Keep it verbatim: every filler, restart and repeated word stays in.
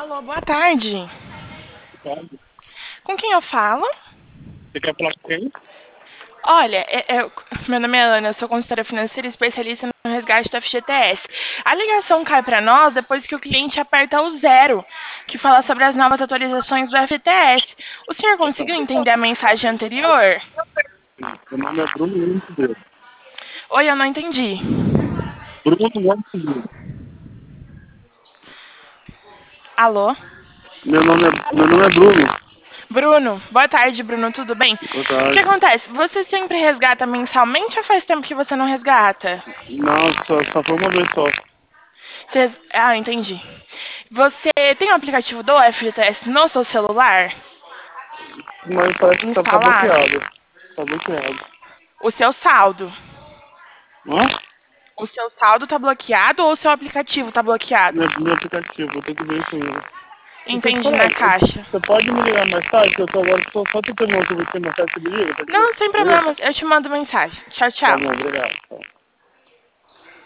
Alô, boa tarde. Sabe? Com quem eu falo? Você quer falar com quem? Olha, é- é- meu nome é Ana, eu sou consultora financeira e especialista no resgate do F G T S. A ligação cai para nós depois que o cliente aperta o zero, que fala sobre as novas atualizações do F G T S. O senhor conseguiu entender a mensagem anterior? Meu nome é Bruno Gomes Ribeiro. Oi, eu não entendi. Bruno Gomes Ribeiro. Alô? Meu nome é, meu nome é Bruno. Bruno, boa tarde, Bruno, tudo bem? Boa O que tarde. acontece? Você sempre resgata mensalmente ou faz tempo que você não resgata? Não, só, só foi uma vez só. Você res- Ah, entendi. Você tem o aplicativo do F G T S no seu celular Mas parece que tá, tá instalado? bloqueado. Tá bloqueado. O seu saldo. Hã? O seu saldo tá bloqueado ou o seu aplicativo tá bloqueado? Meu, meu aplicativo, eu tenho que ver isso ainda. Deixa eu te Entendi, falar, na eu- caixa. você pode me ligar mais tarde? Que eu tô agora só, só tentando ouvir você mais tarde, você me liga pra te ver Não, se sem beleza? problemas. Eu te mando mensagem. Tchau, Tá tchau. bom, obrigado.